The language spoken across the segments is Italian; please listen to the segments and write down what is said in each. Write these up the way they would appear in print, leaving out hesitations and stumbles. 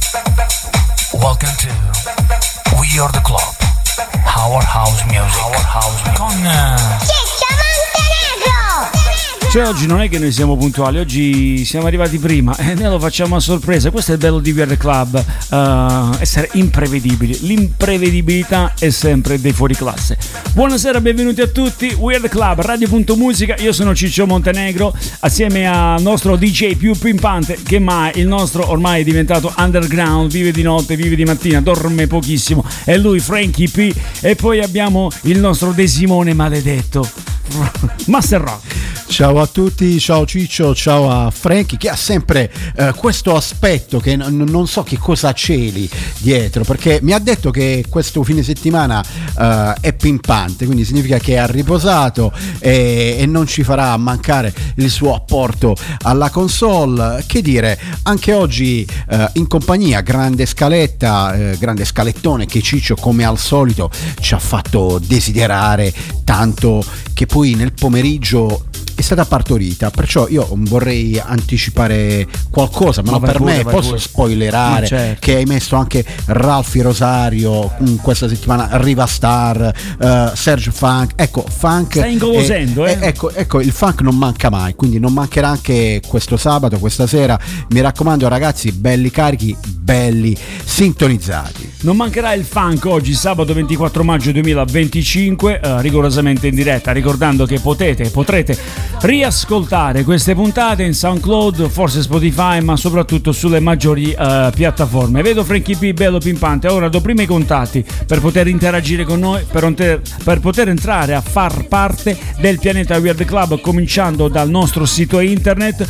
Welcome to We Are The Club, Our House Music, con Ciccio Montenegro. Cioè oggi non è che noi siamo puntuali, oggi siamo arrivati prima e noi lo facciamo a sorpresa. Questo è il bello di We Are The Club, essere imprevedibili. L'imprevedibilità è sempre dei fuori classe. Buonasera, benvenuti a tutti, We Are The Club, Radio.musica. Io sono Ciccio Montenegro, assieme al nostro DJ più pimpante che mai. Il nostro ormai è diventato underground, vive di notte, vive di mattina, dorme pochissimo. È lui, Frankie P. E poi abbiamo il nostro De Simone maledetto, Master Rock. Ciao a tutti, ciao Ciccio, ciao a Frankie, che ha sempre questo aspetto che non so che cosa celi dietro, perché mi ha detto che questo fine settimana è pimpante, quindi significa che ha riposato e non ci farà mancare il suo apporto alla console. Che dire, anche oggi in compagnia, grande scaletta, grande scalettone che Ciccio come al solito ci ha fatto desiderare tanto, che poi nel pomeriggio è stata partorita, perciò io vorrei anticipare qualcosa, ma non per me, posso spoilerare certo, che hai messo anche Ralphie Rosario questa settimana, Riva Star, Serge Funk. Ecco, funk stai ingolosendo, ecco, il funk non manca mai, quindi non mancherà anche questo sabato, questa sera. Mi raccomando ragazzi, belli carichi, belli sintonizzati. Non mancherà il funk oggi, sabato 24 maggio 2025, rigorosamente in diretta, ricordando che potrete riascoltare queste puntate in SoundCloud, forse Spotify, ma soprattutto sulle maggiori piattaforme. Vedo Frankie P bello pimpante. Ora do prima i contatti per poter interagire con noi, per poter entrare a far parte del pianeta We Are The Club, cominciando dal nostro sito internet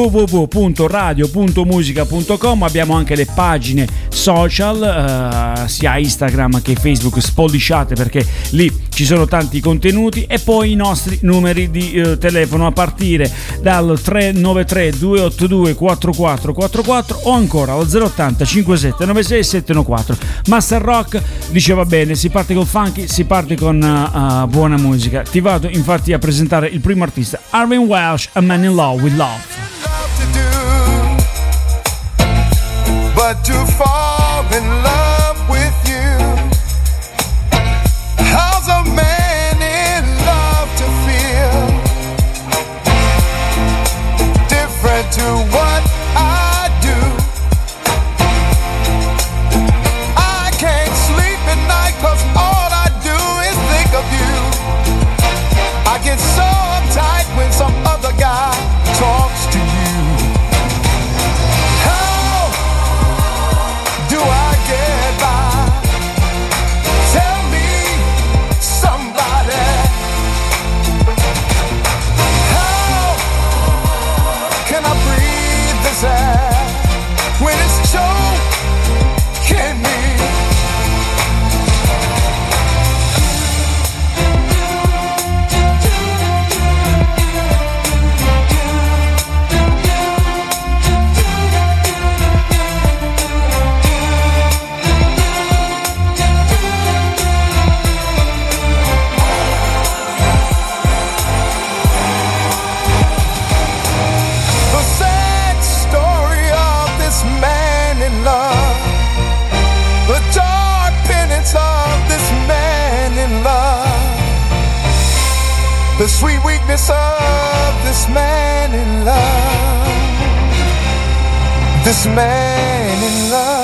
www.radio.musica.com. abbiamo anche le pagine social, sia Instagram che Facebook, spolliciate perché lì ci sono tanti contenuti, e poi i nostri numeri di telefono a partire dal 393 282 4444 o ancora al 080 57 96 714. Master Rock diceva bene, si parte col funky, si parte con buona musica. Ti vado infatti a presentare il primo artista, Arvin Welsh, A Man in Love with Love. But to fall in love with you, how's a man in love to feel? Different to what I do. I can't sleep at night 'cause all I do is think of you. I get so uptight when some other guy talks to you. Do I get by? Tell me, somebody. How can I breathe this air when it's choking me? The sweet weakness of this man in love. This man in love.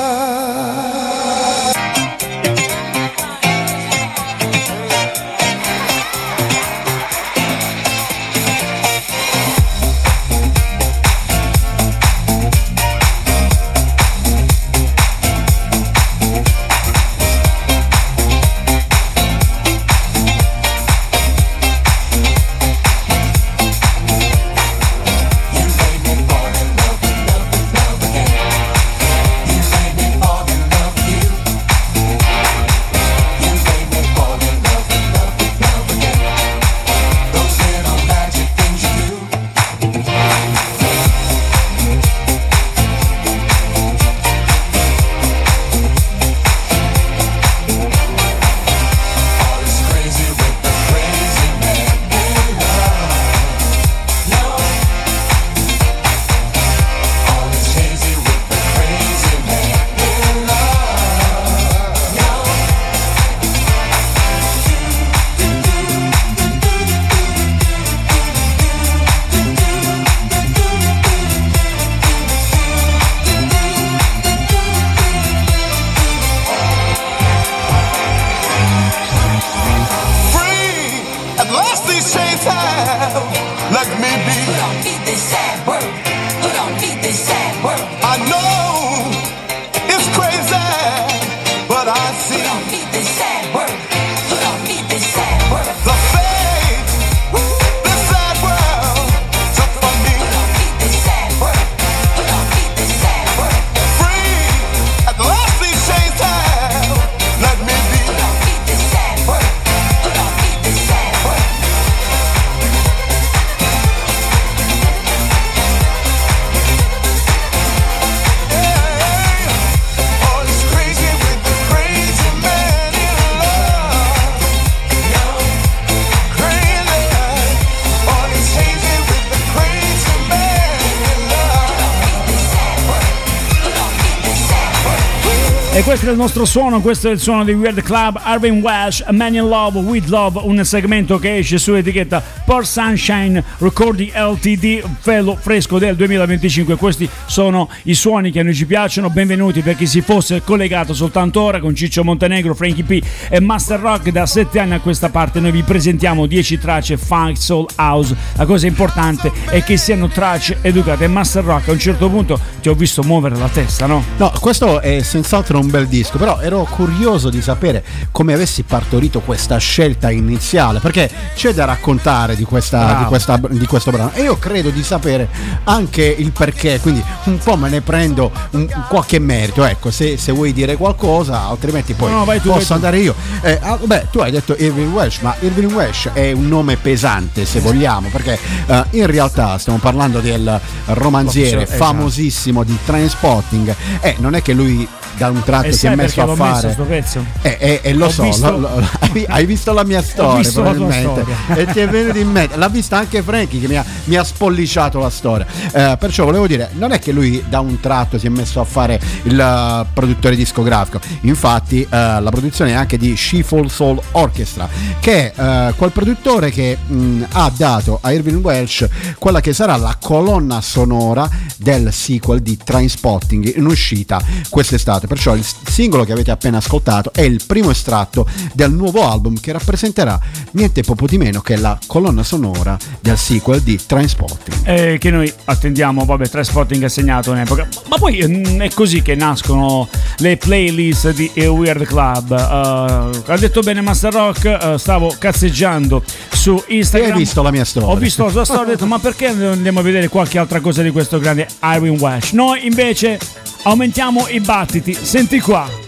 E questo è il nostro suono, questo è il suono di Weird Club, Arvin Welsh, A Man in Love, With Love, un segmento che esce sull'etichetta Port Sunshine Recording Ltd, fello fresco del 2025. Questi sono i suoni che a noi ci piacciono. Benvenuti per chi si fosse collegato soltanto ora con Ciccio Montenegro, Frankie P e Master Rock. Da 7 anni a questa parte noi vi presentiamo 10 tracce funk, soul, house. La cosa importante è che siano tracce educate. E Master Rock, a un certo punto ti ho visto muovere la testa, no? No, questo è senz'altro un bel disco, però ero curioso di sapere come avessi partorito questa scelta iniziale, perché c'è da raccontare di questo brano e io credo di sapere anche il perché, quindi un po' me ne prendo qualche merito, ecco, se vuoi dire qualcosa, altrimenti poi posso andare io. Tu hai detto Irvin Welsh, ma Irvin Welsh è un nome pesante, se vogliamo, perché in realtà stiamo parlando del romanziere famosissimo di Trainspotting, non è che lui da un tratto si è messo a fare sto pezzo. Lo so, hai visto la mia storia probabilmente e ti è venuto in mente, l'ha vista anche Frankie che mi ha spolliciato la storia, perciò volevo dire, non è che lui da un tratto si è messo a fare il produttore discografico, infatti la produzione è anche di She-Fall Soul Orchestra, che è quel produttore che ha dato a Irvin Welsh quella che sarà la colonna sonora del sequel di Trainspotting in uscita quest'estate. Perciò il singolo che avete appena ascoltato è il primo estratto del nuovo album che rappresenterà niente poco di meno che la colonna sonora del sequel di Trainspotting, che noi attendiamo. Trainspotting è segnato un'epoca, ma poi è così che nascono le playlist di Weird Club. Ha detto bene Master Rock, stavo cazzeggiando su Instagram, hai visto la mia storia, ho visto la sua storia, ho detto ma perché andiamo a vedere qualche altra cosa di questo grande Irvin Welsh. Noi invece aumentiamo i battiti, senti qua.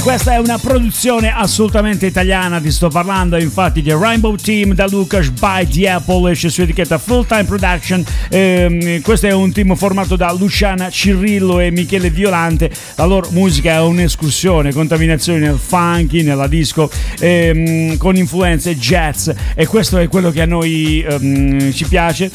Questa è una produzione assolutamente italiana, ti sto parlando infatti di Rainbow Team da Lucas by The Apple, esce su etichetta Full Time Production. Questo è un team formato da Luciana Cirillo e Michele Violante. La loro musica è un'escursione, contaminazione nel funky, nella disco, con influenze jazz, e questo è quello che a noi ci piace.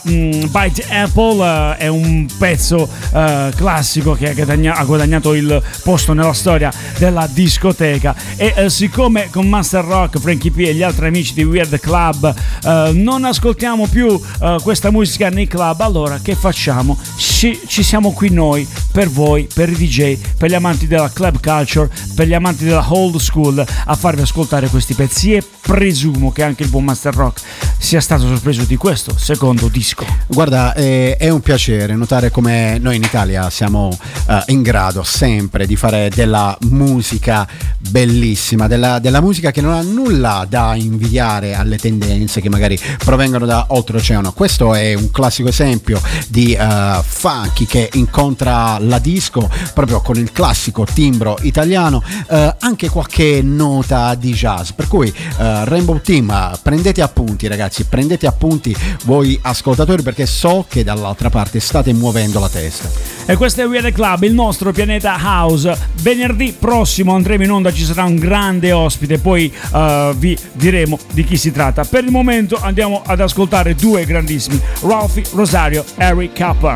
By The Apple è un pezzo classico che ha guadagnato il posto nella storia della discoteca, e siccome con Master Rock, Frankie P e gli altri amici di Weird Club non ascoltiamo più questa musica nei club, allora che facciamo? Ci siamo qui noi per voi, per i DJ, per gli amanti della club culture, per gli amanti della old school, a farvi ascoltare questi pezzi, e presumo che anche il buon Master Rock sia stato sorpreso di questo secondo disco. Guarda, è un piacere notare come noi in Italia siamo in grado sempre di fare della musica bellissima, della musica che non ha nulla da invidiare alle tendenze che magari provengono da oltreoceano. Questo è un classico esempio di funky che incontra la disco proprio con il classico timbro italiano, anche qualche nota di jazz, per cui Rainbow Team, prendete appunti ragazzi, prendete appunti voi ascoltatori, perché so che dall'altra parte state muovendo la testa. E questo è Weird Club, il nostro pianeta house. Venerdì prossimo andremo in onda, ci sarà un grande ospite, poi vi diremo di chi si tratta. Per il momento andiamo ad ascoltare due grandissimi, Ralphie Rosario e Harry Cooper.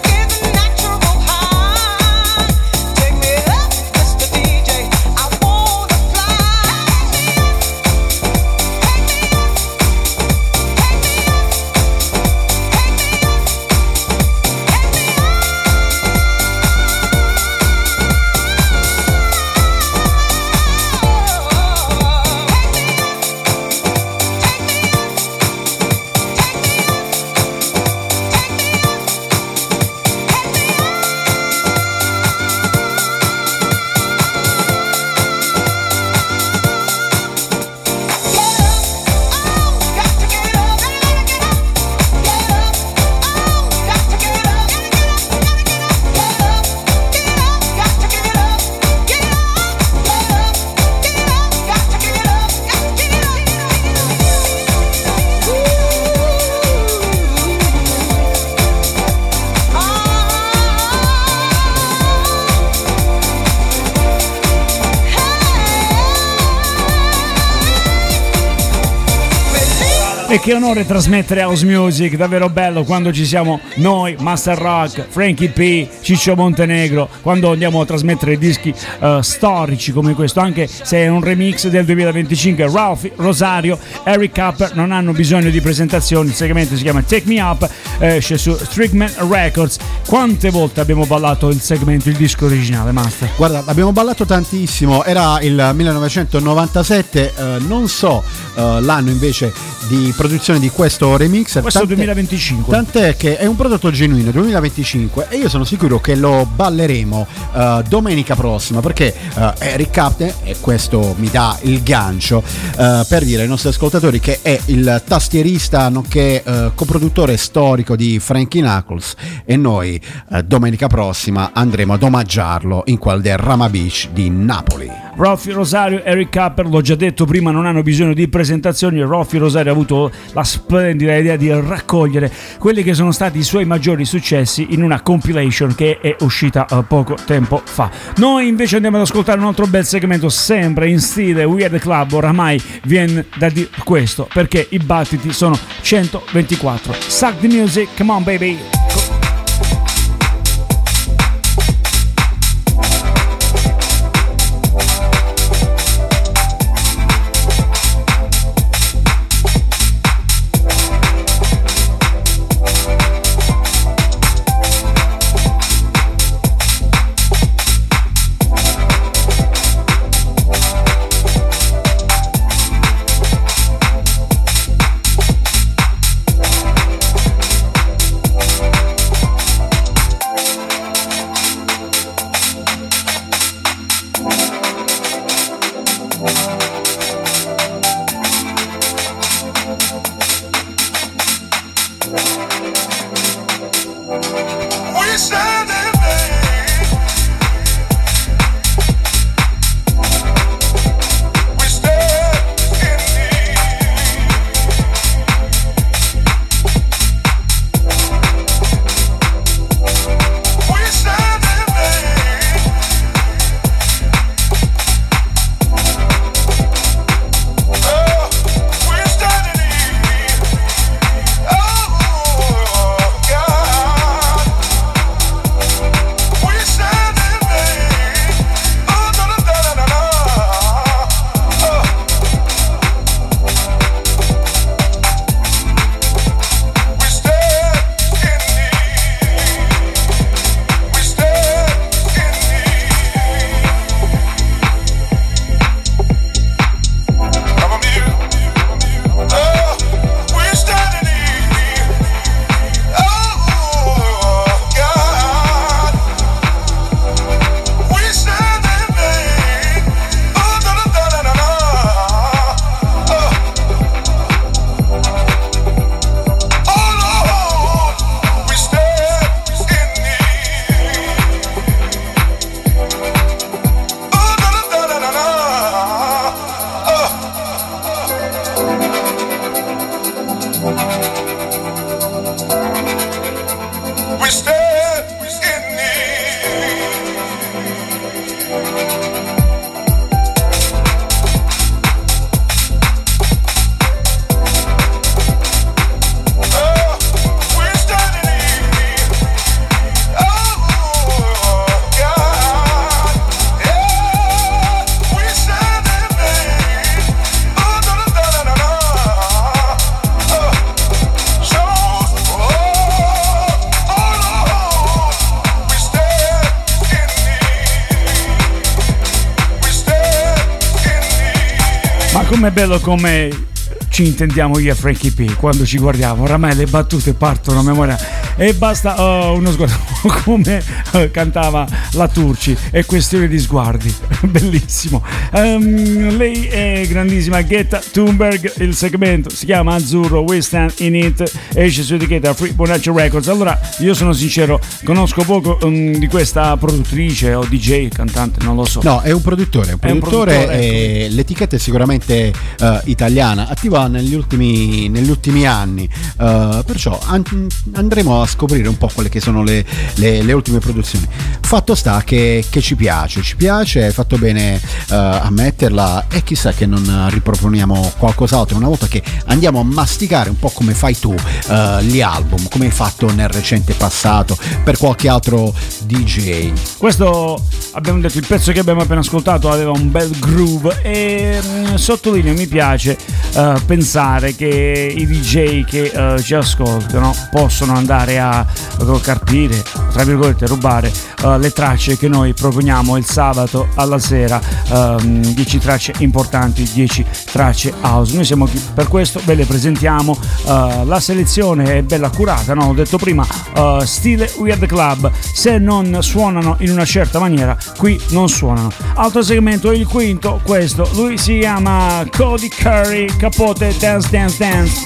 I want E che onore trasmettere house music, davvero bello quando ci siamo noi, Master Rock, Frankie P, Ciccio Montenegro, quando andiamo a trasmettere dischi storici come questo, anche se è un remix del 2025. Ralph Rosario, Eric Capper non hanno bisogno di presentazioni, il segmento si chiama Take Me Up, esce su Strickman Records. Quante volte abbiamo ballato il segmento, il disco originale, Master? Guarda, abbiamo ballato tantissimo, era il 1997, non so l'anno invece di produzione di questo remix. Questo 2025. Tant'è che è un prodotto genuino 2025 e io sono sicuro che lo balleremo domenica prossima, perché Eric Clapton, e questo mi dà il gancio per dire ai nostri ascoltatori che è il tastierista nonché coproduttore storico di Frankie Knuckles, e noi domenica prossima andremo ad omaggiarlo in quel del Rama Beach di Napoli. Ralphie Rosario, Eric Capper, l'ho già detto prima, non hanno bisogno di presentazioni. Ralphie Rosario ha avuto la splendida idea di raccogliere quelli che sono stati i suoi maggiori successi in una compilation che è uscita poco tempo fa. Noi invece andiamo ad ascoltare un altro bel segmento sempre in stile Weird Club. Oramai viene da dire questo perché i battiti sono 124. Suck the music, come on baby. Com'è bello come ci intendiamo io e Frankie P quando ci guardiamo, oramai le battute partono a memoria e basta uno sguardo come cantava la Turci, è questione di sguardi. Bellissimo. Lei è grandissima, Greta Thunberg, il segmento si chiama Azzurro, We Stand In It, esce su etichetta Free Bonaccio Records. Allora io sono sincero, conosco poco di questa produttrice o DJ, cantante, non lo so. No, è un produttore, e ecco. L'etichetta è sicuramente italiana, attiva negli ultimi anni, perciò andremo a scoprire un po' quelle che sono le ultime produzioni. Fatto sta che ci piace, hai fatto bene a metterla, e chissà che non riproponiamo qualcos'altro una volta che andiamo a masticare un po' come fai tu gli album, come hai fatto nel recente passato per qualche altro DJ. Questo, abbiamo detto, il pezzo che abbiamo appena ascoltato aveva un bel groove, e sottolineo, mi piace pensare che i DJ che ci ascoltano possono andare a carpire, tra virgolette rubare le tracce che noi proponiamo il sabato alla sera, 10 tracce importanti, 10 tracce house. Noi siamo qui per questo, ve le presentiamo, la selezione è bella accurata, no? Ho detto prima, stile We Are The Club, se non suonano in una certa maniera qui non suonano. Altro segmento, il quinto, questo, lui si chiama Cody Curry, Capote Dance Dance Dance.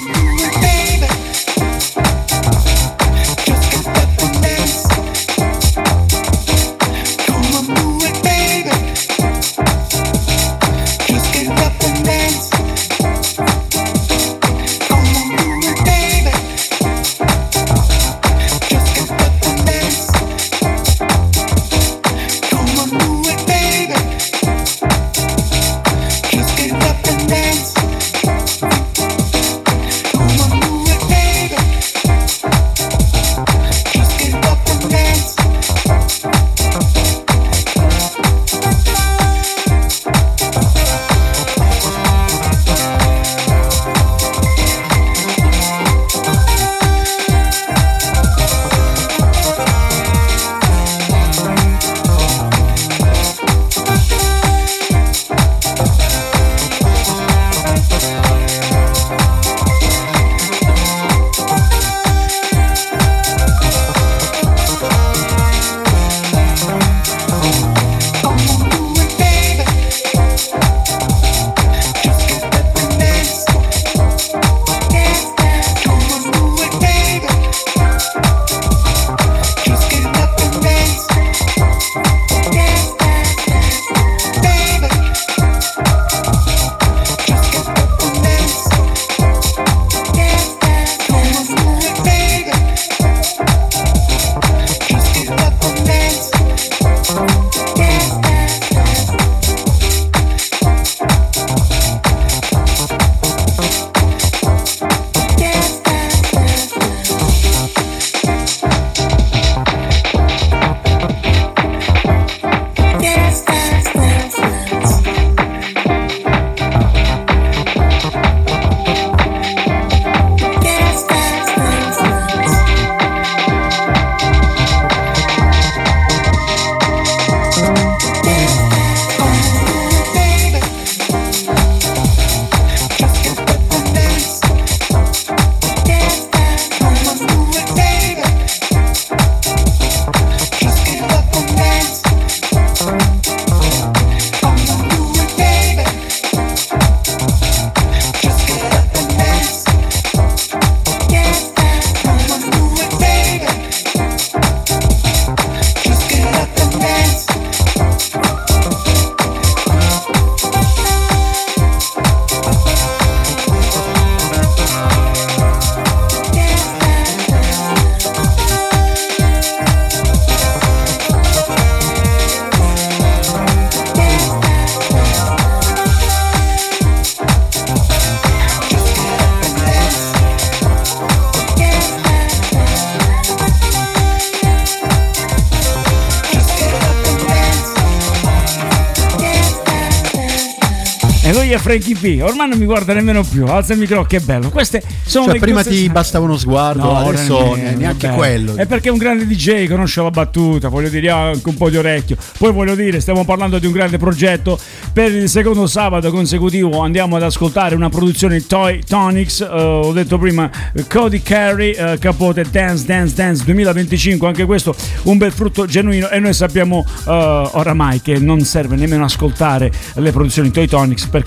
Frankie P, ormai non mi guarda nemmeno più, alza il microfono, che bello. Queste sono cioè, prima ti bastava uno sguardo, no, adesso neanche quello. È perché un grande DJ conosce la battuta, voglio dire, ha anche un po' di orecchio. Poi voglio dire, stiamo parlando di un grande progetto. Per il secondo sabato consecutivo andiamo ad ascoltare una produzione Toy Tonics, ho detto prima Cody Curry, Capote Dance Dance Dance 2025, anche questo un bel frutto genuino, e noi sappiamo oramai che non serve nemmeno ascoltare le produzioni Toy Tonics perché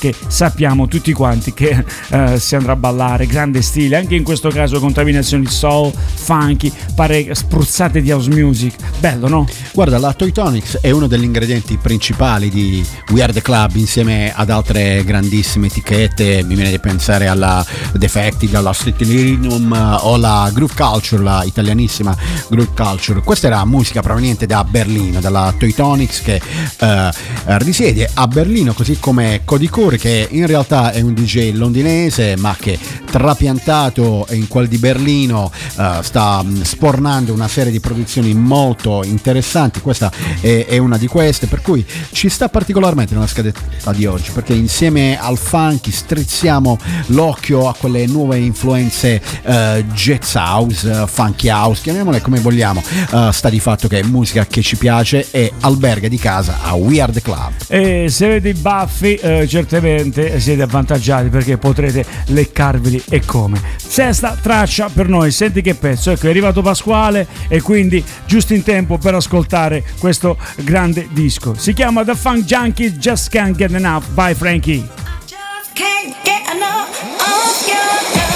perché sappiamo tutti quanti che si andrà a ballare, grande stile, anche in questo caso contaminazioni soul, funky, spruzzate di house music, bello, no? Guarda, la Toy Tonics è uno degli ingredienti principali di We Are The Club, insieme ad altre grandissime etichette. Mi viene di pensare alla Defected, alla Stilinum o la Groove Culture, la italianissima Groove Culture. Questa era musica proveniente da Berlino, dalla Toy Tonics, che risiede a Berlino, così come Cody Curry, che in realtà è un DJ londinese ma che trapiantato in quel di Berlino sta spornando una serie di produzioni molto interessanti. Questa è una di queste, per cui ci sta particolarmente nella schedetta di oggi, perché insieme al funky strizziamo l'occhio a quelle nuove influenze jazz house, funky house, chiamiamole come vogliamo. Sta di fatto che è musica che ci piace e alberga di casa a We Are The Club. E se avete i baffi certamente siete avvantaggiati, perché potrete leccarveli e come. Sesta traccia per noi, senti che pezzo, ecco, è arrivato Pasquale e quindi giusto in tempo per ascoltare questo grande disco. Si chiama The Funk Junkies, Just Can't Get Enough by Frankie. Just can't get enough of your love.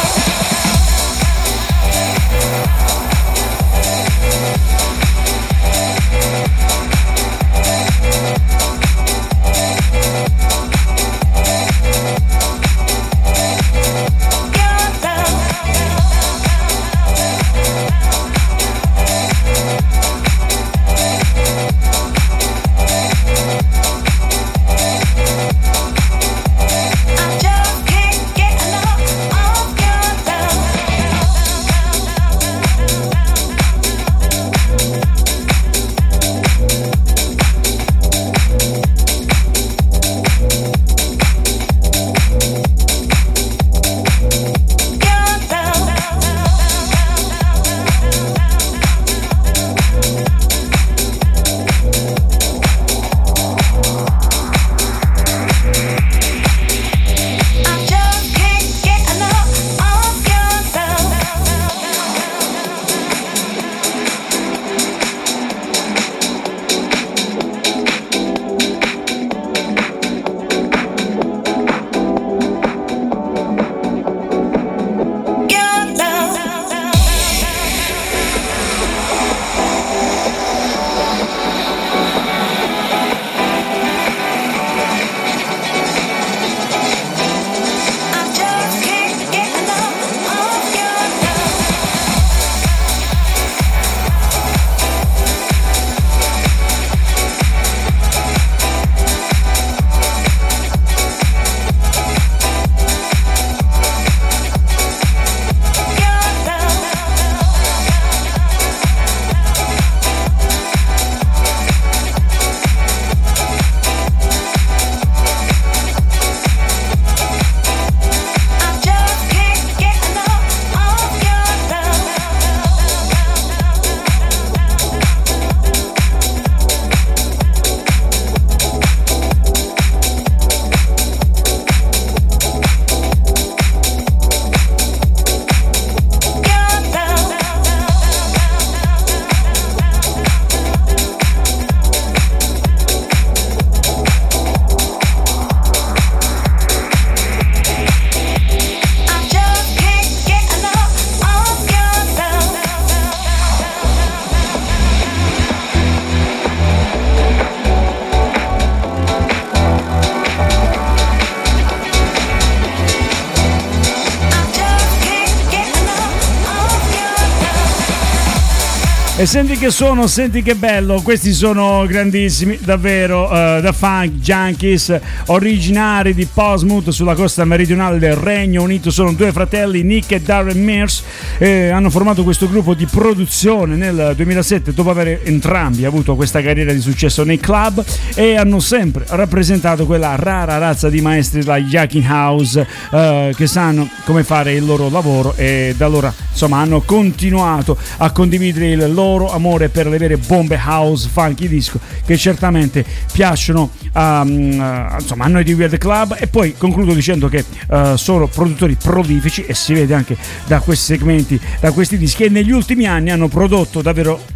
E senti che suono, senti che bello, questi sono grandissimi, davvero, The Funk Junkies, originari di Portsmouth sulla costa meridionale del Regno Unito. Sono due fratelli, Nick e Darren Mears, hanno formato questo gruppo di produzione nel 2007 dopo aver entrambi avuto questa carriera di successo nei club, e hanno sempre rappresentato quella rara razza di maestri della Jacking House che sanno come fare il loro lavoro, e da allora insomma hanno continuato a condividere il loro amore per le vere bombe house, funky, disco, che certamente piacciono insomma a noi di We Are The Club. E poi concludo dicendo che sono produttori prolifici, e si vede anche da questi segmenti, da questi dischi, e negli ultimi anni hanno prodotto davvero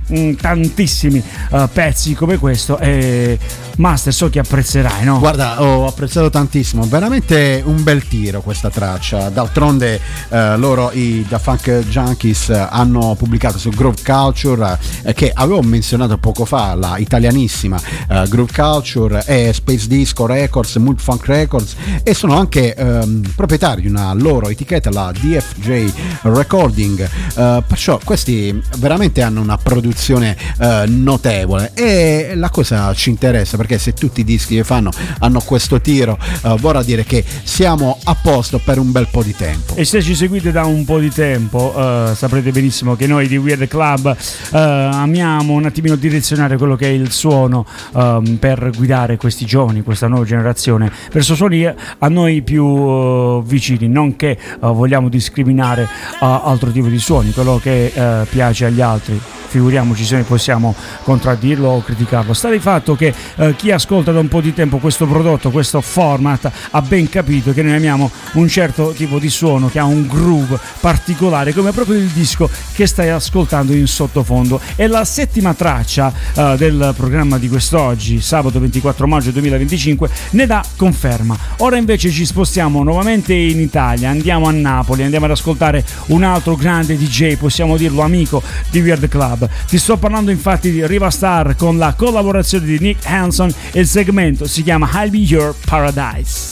tantissimi pezzi come questo. E Master, so che apprezzerai, no? Guarda, ho apprezzato tantissimo, veramente un bel tiro questa traccia. D'altronde loro, i Da Funk Junkies, hanno pubblicato su Groove Culture, che avevo menzionato poco fa, la italianissima Groove Culture e Space Disco Records, Mood Funk Records, e sono anche proprietari di una loro etichetta, la DFJ Recording, perciò questi veramente hanno una produzione notevole, e la cosa ci interessa perché se tutti i dischi che fanno hanno questo tiro, vorrà dire che siamo a posto per un bel po' di tempo. E se ci seguite da un po' di tempo saprete benissimo che noi di Weird Club amiamo un attimino direzionare quello che è il suono, per guidare questi giovani, questa nuova generazione, verso suoni a noi più vicini, non che vogliamo discriminare altro tipo di suoni, quello che piace agli altri. Figuriamoci se noi possiamo contraddirlo o criticarlo. Sta di fatto che chi ascolta da un po' di tempo questo prodotto, questo format, ha ben capito che noi amiamo un certo tipo di suono che ha un groove particolare, come proprio il disco che stai ascoltando in sottofondo. È la settima traccia del programma di quest'oggi, sabato 24 maggio 2025, ne dà conferma. Ora invece ci spostiamo nuovamente in Italia, andiamo a Napoli, andiamo ad ascoltare un altro grande DJ, possiamo dirlo amico di Weird Club. Ti sto parlando infatti di Riva Star con la collaborazione di Nick Hanson, e il segmento si chiama I'll Be Your Paradise.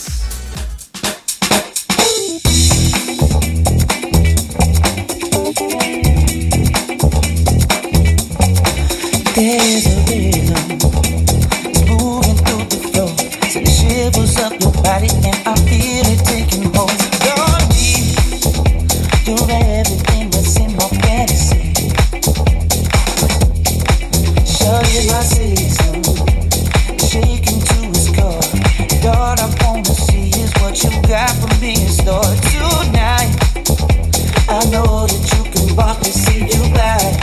There's a rhythm, it's moving through the floor, so the shivers up your body and I feel it taking hold. You're me, you're everything that's in my fantasy. Shawty's my season, shaking to its core. And all I wanna see is what you got for me in store tonight. I know that you can rock and see you right.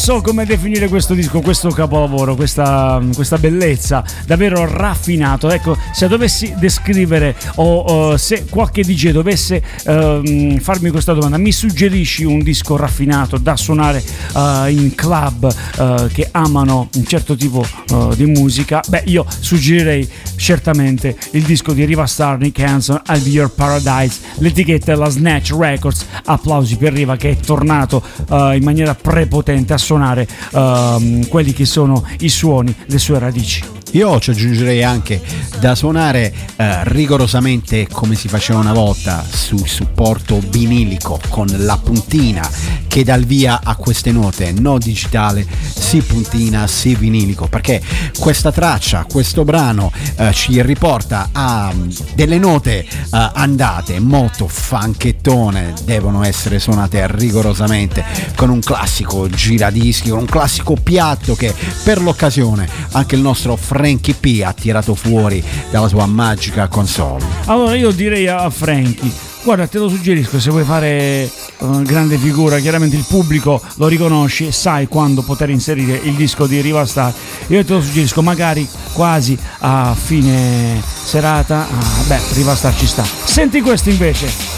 so come definire questo disco, questo capolavoro, questa bellezza, davvero raffinato. Ecco, se dovessi descrivere o se qualche DJ dovesse farmi questa domanda, mi suggerisci un disco raffinato da suonare in club che amano un certo tipo di musica? Beh, io suggerirei certamente il disco di Riva Starr, Nick Hanson, I'll Be Your Paradise. L'etichetta è la Snatch Records. Applausi per Riva che è tornato in maniera prepotente a suonare quelli che sono i suoni, le sue radici. Io ci aggiungerei anche da suonare rigorosamente come si faceva una volta, sul supporto vinilico con la puntina che dà il via a queste note, no digitale, sì puntina, sì vinilico, perché questa traccia, questo brano ci riporta a delle note andate molto funkettone, devono essere suonate rigorosamente con un classico giradischi, con un classico piatto che per l'occasione anche il nostro Frankie P ha tirato fuori dalla sua magica console. Allora io direi a Frankie, guarda, te lo suggerisco, se vuoi fare grande figura, chiaramente il pubblico lo riconosci e sai quando poter inserire il disco di Riva Starr. Io te lo suggerisco magari quasi a fine serata. Riva Starr ci sta. Senti questo invece.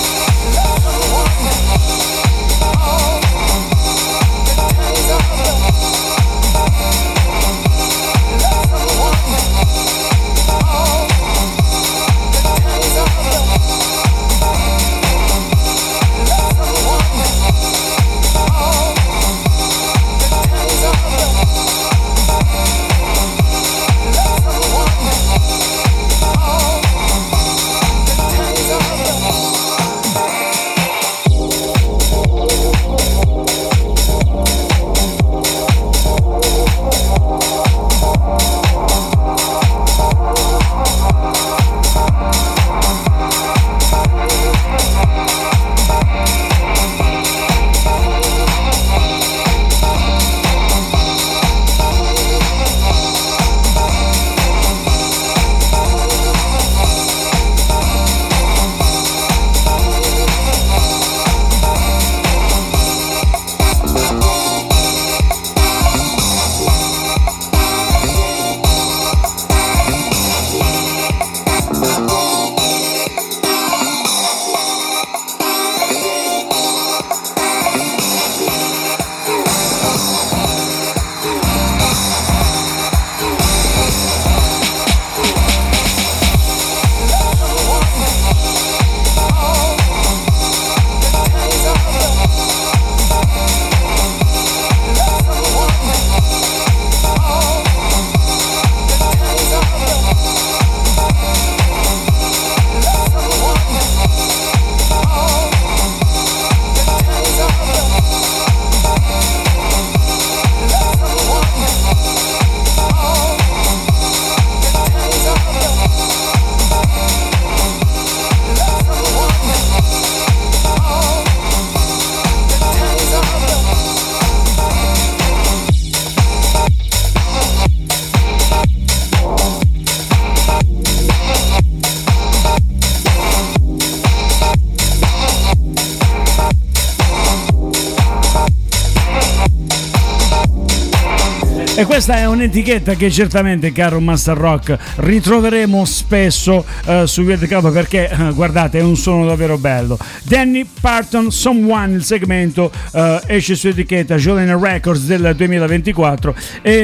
E questa è un'etichetta che certamente, caro Master Rock, ritroveremo spesso su Weird Club, perché guardate, è un suono davvero bello. Danny Parton, Someone, il segmento esce su etichetta Jolene Records del 2024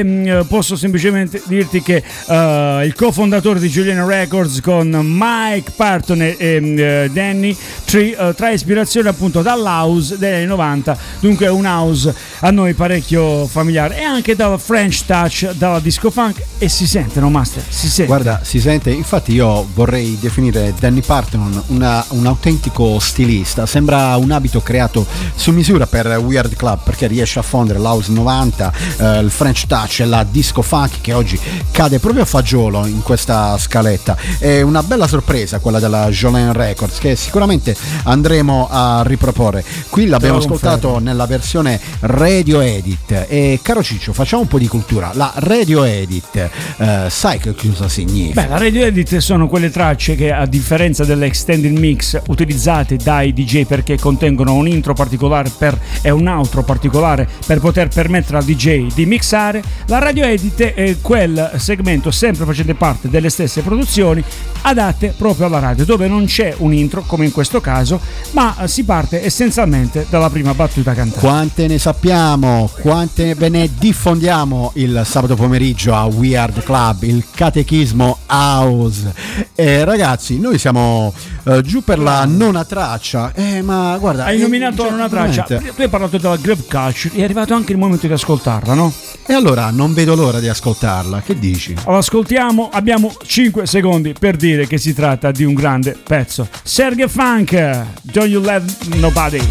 e posso semplicemente dirti che il cofondatore di Jolene Records con Mike Parton e Danny trae ispirazione appunto dall'house degli anni 90, dunque un house a noi parecchio familiare, e anche dalla French touch, dalla disco funk, e si sente, no Master? Si sente. Guarda, si sente. Infatti io vorrei definire Danny Parton un autentico stilista. Sembra un abito creato su misura per Weird Club, perché riesce a fondere l'house 90, il French touch e la disco funk, che oggi cade proprio a fagiolo in questa scaletta. È una bella sorpresa quella della Jolene Records, che sicuramente andremo a riproporre. Qui l'abbiamo ascoltato nella versione radio edit. E caro Ciccio, facciamo un po' di cultura. La radio edit, sai che cosa significa? Beh, la radio edit sono quelle tracce che, a differenza delle extended mix utilizzate dai DJ perché contengono un intro particolare e un outro particolare per poter permettere al DJ di mixare, la radio edit è quel segmento sempre facente parte delle stesse produzioni adatte proprio alla radio, dove non c'è un intro come in questo caso, ma si parte essenzialmente dalla prima battuta cantata. Quante ne sappiamo, quante ve ne diffondiamo il sabato pomeriggio a We Are The Club, il catechismo house. Ragazzi, noi siamo giù per la nona traccia, ma guarda, hai nominato la nona traccia, tu hai parlato della Groove Culture, è arrivato anche il momento di ascoltarla, no? E allora non vedo l'ora di ascoltarla, che dici? Ascoltiamo, abbiamo 5 secondi per dire che si tratta di un grande pezzo. Sergey Funk, Don't You Let Nobody.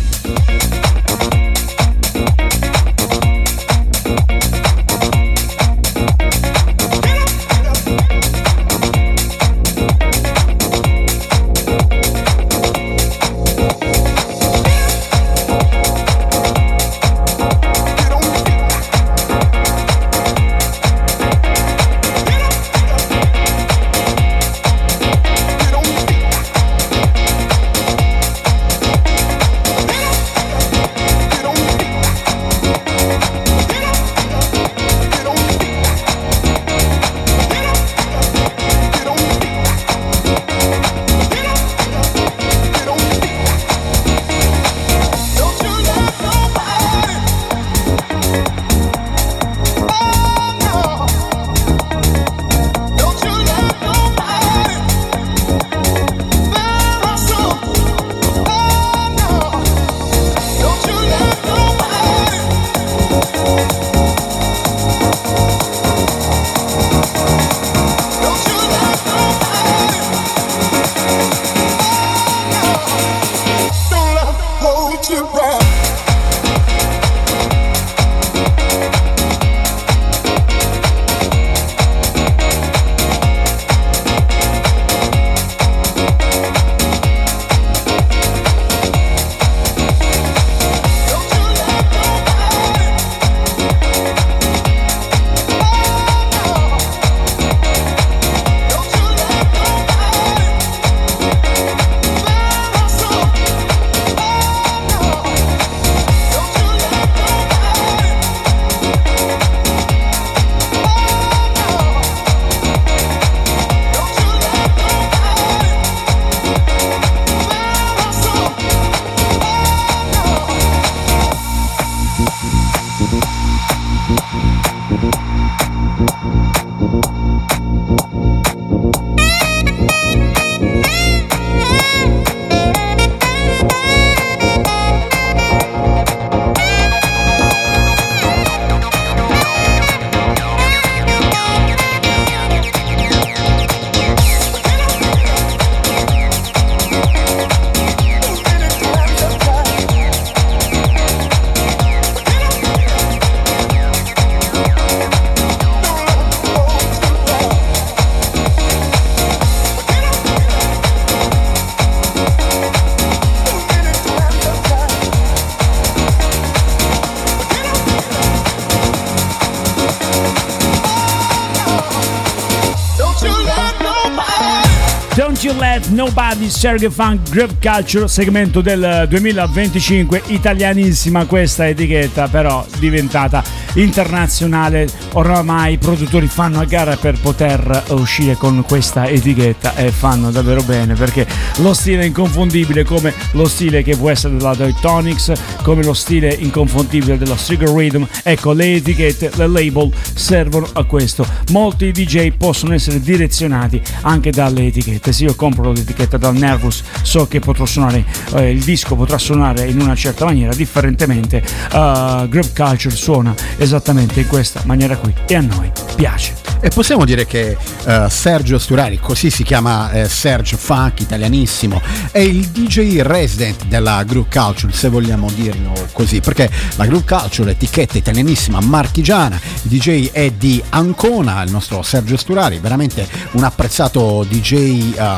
Don't You Let Nobody, Sergey Funk, Groove Culture, segmento del 2025, italianissima questa etichetta, però diventata internazionale. Oramai i produttori fanno a gara per poter uscire con questa etichetta e fanno davvero bene, perché lo stile è inconfondibile, come lo stile che può essere della Daytonics, come lo stile inconfondibile della Striker Rhythm. Ecco, le etichette, le label servono a questo. Molti DJ possono essere direzionati anche dalle etichette. Se io compro l'etichetta dal Nervous, so che potrò suonare, il disco potrà suonare in una certa maniera, differentemente Groove Culture suona esattamente in questa maniera qui e a noi piace. E possiamo dire che Sergio Sturari, così si chiama Sergio Funk, italianissimo, è il DJ resident della Groove Culture, se vogliamo dirlo così, perché la Groove Culture, etichetta italianissima marchigiana, il DJ è di Ancona, il nostro Sergio Sturari, veramente un apprezzato DJ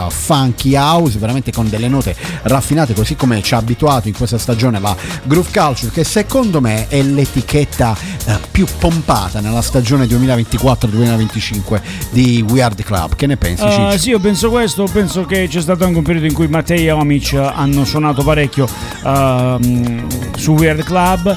funky house, veramente con delle note raffinate, così come ci ha abituato in questa stagione la Groove Culture, che secondo me è l'etichetta più pompata nella stagione 2024-2025 di We Are The Club. Che ne pensi, Ciccio? Sì, io penso questo, penso che c'è stato anche un periodo in cui Mattei e Omic hanno suonato parecchio su We Are The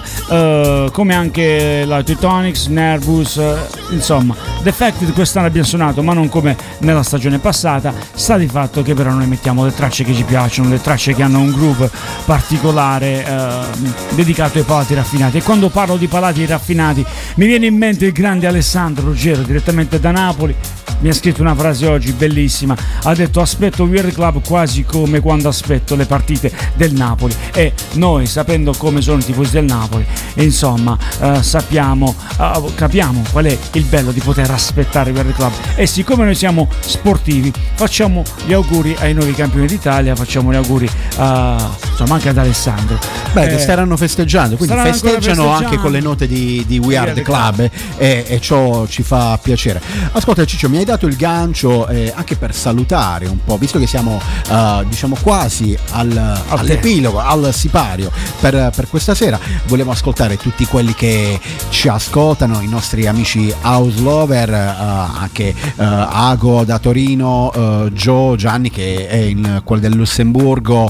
Club, come anche la Teutonics, Nervous, insomma Defected quest'anno abbiamo suonato, ma non come nella stagione passata. Sta di fatto che però noi mettiamo le tracce che ci piacciono, le tracce che hanno un groove particolare dedicato ai palati raffinati. E quando parlo di palati raffinati mi viene in mente il grande Alessandro Ruggero, direttamente da Napoli. Mi ha scritto una frase oggi bellissima, ha detto: aspetto We Are The Club quasi come quando aspetto le partite del Napoli. E noi, sapendo come sono i tifosi del Napoli, insomma capiamo qual è il bello di poter aspettare We Are The Club. E siccome noi siamo sportivi, facciamo gli auguri ai nuovi campioni d'Italia, facciamo gli auguri insomma anche ad Alessandro. Che staranno festeggiando, quindi festeggiano anche con le note di We Are The Club, e ciò ci fa piacere. Ascolta Ciccio, mi hai dato il gancio anche per salutare un po', visto che siamo diciamo quasi all'epilogo, al sipario per questa sera. Volevo ascoltare tutti quelli che ci ascoltano, i nostri amici house lover, anche Ago da Torino, Gianni che è in quel del Lussemburgo,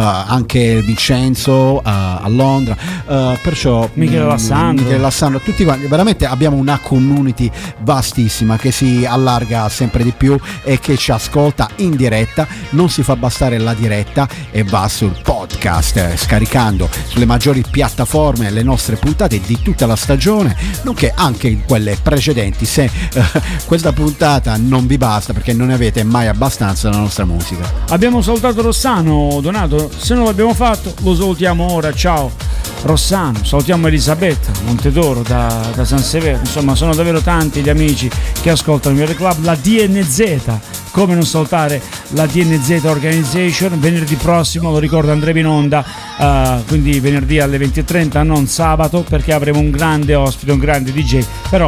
anche Vincenzo a Londra, perciò Michele Lassandro, tutti quanti. Veramente abbiamo una community vastissima che si allarga sempre di più e che ci ascolta in diretta, non si fa bastare la diretta e va sul podcast, scaricando sulle maggiori piattaforme le nostre puntate di tutta la stagione, nonché anche quelle precedenti, se questa puntata non vi basta perché non ne avete mai abbastanza della nostra musica. Abbiamo salutato Rossano, Donato, se non l'abbiamo fatto lo salutiamo ora. Ciao Rossano, salutiamo Elisabetta Montedoro da San Severo. Insomma, sono davvero tanti gli amici che ascoltano il club. La DNZ, come non salutare la DNZ Organization. Venerdì prossimo, lo ricordo, andremo in onda, quindi venerdì alle 20:30, non sabato, perché avremo un grande ospite, un grande DJ, però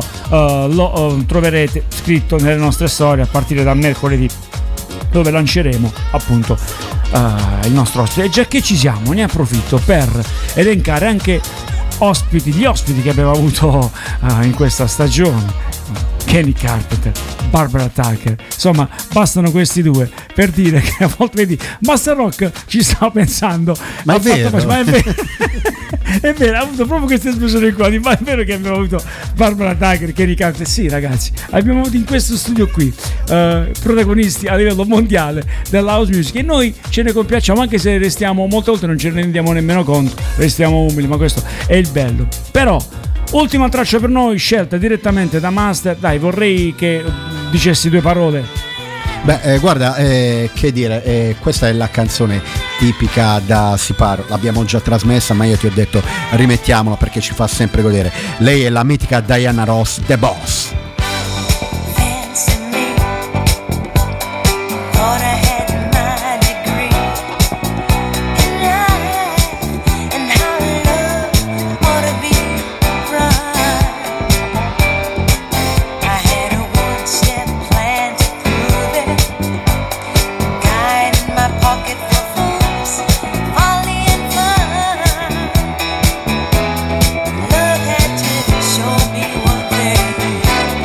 lo troverete scritto nelle nostre storie a partire da mercoledì, dove lanceremo appunto il nostro ospite. E già che ci siamo, ne approfitto per elencare anche gli ospiti che abbiamo avuto in questa stagione. Kenny Carpenter, Barbara Tucker, insomma bastano questi due per dire che a volte vedi Master Rock ci stavo pensando, ma è vero, ma è vero. È vero, ha avuto proprio questa esplosione qua, ma è vero che abbiamo avuto Barbara Tucker, Kenny Carpenter. Sì ragazzi, abbiamo avuto in questo studio qui protagonisti a livello mondiale della house music, e noi ce ne compiacciamo, anche se restiamo, molte volte non ce ne rendiamo nemmeno conto, restiamo umili, ma questo è il bello. Però ultima traccia per noi, scelta direttamente da Master. Dai, vorrei che dicessi due parole. Guarda, che dire, questa è la canzone tipica da Siparo, l'abbiamo già trasmessa, ma io ti ho detto rimettiamola perché ci fa sempre godere. Lei è la mitica Diana Ross, The Boss. Love had to show me one thing.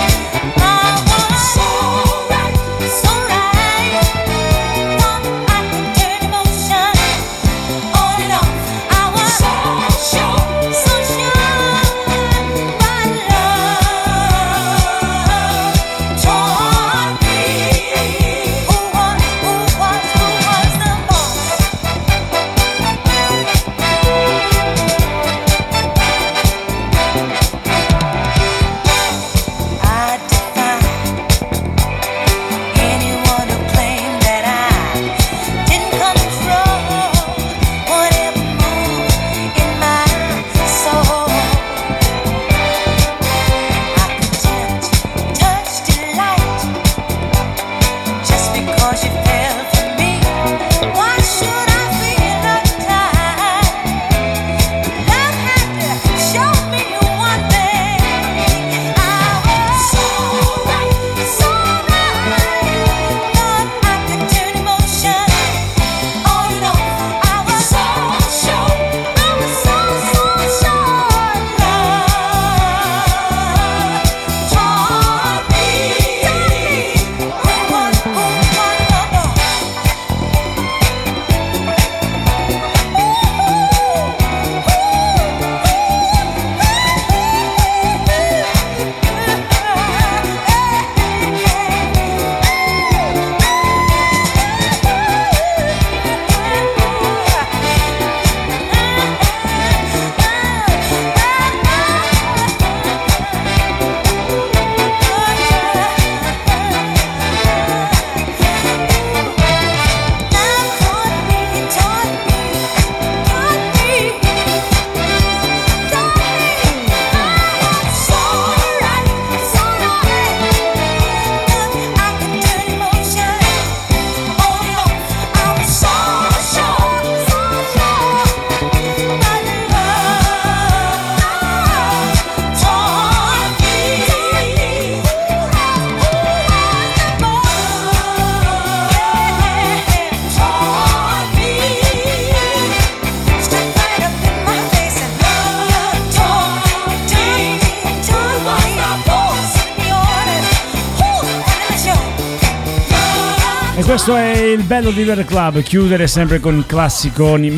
questo è il bello di Weird Club, chiudere sempre con classiconi.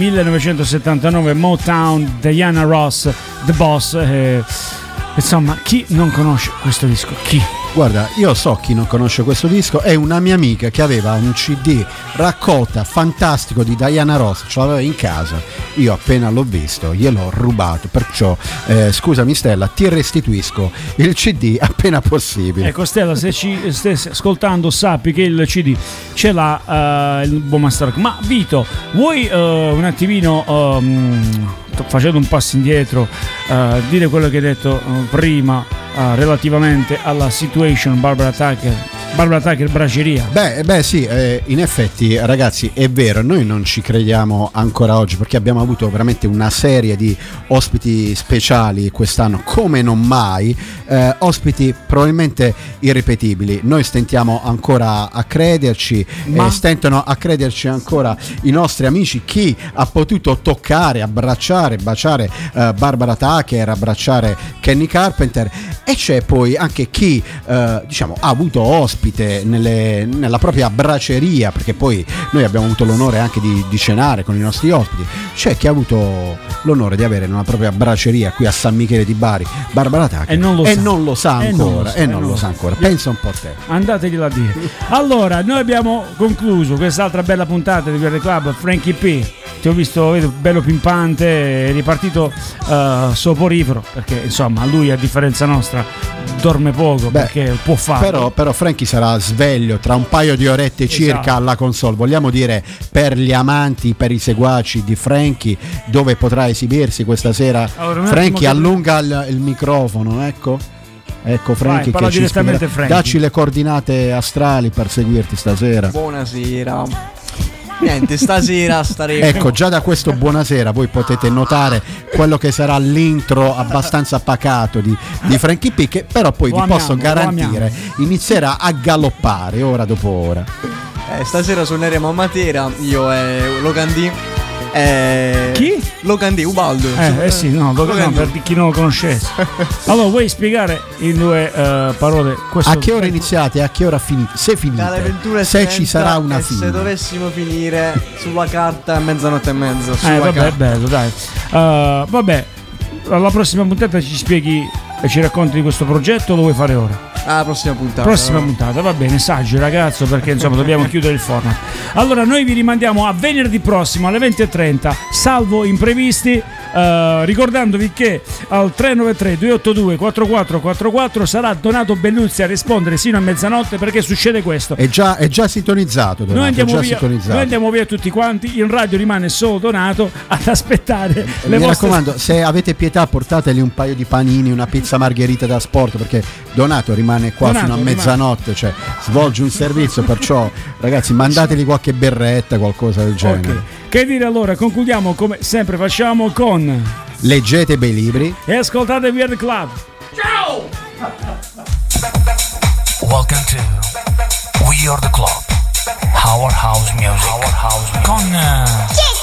1979 Motown, Diana Ross, The Boss. Insomma, chi non conosce questo disco? Chi? Guarda, io so chi non conosce questo disco, è una mia amica che aveva un CD raccolta fantastico di Diana Ross, ce l'aveva in casa, io appena l'ho visto gliel'ho rubato, perciò scusami Stella, ti restituisco il CD appena possibile. Ecco Stella, se ci stessi ascoltando sappi che il CD ce l'ha il buon Master. Ma Vito, vuoi un attimino, facendo un passo indietro, dire quello che hai detto prima relativamente alla situation Barbara Tucker braceria? Beh sì, in effetti ragazzi è vero, noi non ci crediamo ancora oggi perché abbiamo avuto veramente una serie di ospiti speciali quest'anno come non mai, ospiti probabilmente irripetibili. Noi stentiamo ancora a crederci, stentano a crederci ancora i nostri amici, chi ha potuto toccare, abbracciare, baciare Barbara Tucker, abbracciare Kenny Carpenter, e c'è poi anche chi diciamo ha avuto ospite nella propria braceria, perché poi noi abbiamo avuto l'onore anche di cenare con i nostri ospiti. C'è chi ha avuto l'onore di avere nella propria braceria qui a San Michele di Bari Barbara Tucker e non lo sa ancora. Pensa un po' a te, andateglielo a dire. Allora, noi abbiamo concluso quest'altra bella puntata di Weird Club. Frankie P, ti ho visto, vedo, bello pimpante, è ripartito soporifero, perché insomma lui a differenza nostra dorme poco. Beh, perché può farlo. Però Frankie sarà sveglio tra un paio di orette circa, esatto, alla console. Vogliamo dire, per gli amanti, per i seguaci di Frankie, dove potrà esibirsi questa sera. Allora, Frankie allunga il microfono, ecco Frankie, vai, che ci dacci le coordinate astrali per seguirti stasera. Buonasera. Niente, stasera staremo. Ecco, già da questo buonasera voi potete notare quello che sarà l'intro abbastanza pacato di Frankie P, che però poi vi posso garantire inizierà a galoppare ora dopo ora. Stasera suoneremo a Matera, io e Locandì. Chi? Locandì, Ubaldo. Sì, no, per chi non lo conoscesse. Allora, vuoi spiegare in due parole questo? A che ora iniziate e a che ora finite? Se finite, dalle 21:30, se ci sarà una fine. Se dovessimo finire sulla carta a mezzanotte e mezza. Vabbè, è bello, dai. Vabbè, alla prossima puntata ci spieghi e ci racconti di questo progetto, lo vuoi fare ora? La prossima puntata, va bene, saggi ragazzo, perché insomma dobbiamo chiudere il format. Allora noi vi rimandiamo a venerdì prossimo alle 20:30, salvo imprevisti, ricordandovi che al 393 282 4444 sarà Donato Belluzzi a rispondere sino a mezzanotte, perché succede questo. È già sintonizzato, Donato, noi andiamo via tutti quanti, in radio rimane solo Donato ad aspettare le mi vostre... raccomando, se avete pietà portateli un paio di panini, una pizza margherita da sport, perché Donato rimane qua fino a mezzanotte, cioè svolge un servizio, perciò ragazzi mandateli qualche berretta, qualcosa del genere. Okay. Che dire, allora concludiamo come sempre facciamo con leggete bei libri e ascoltate Weird Club. Ciao! Welcome to We Are The Club, Our House Music, con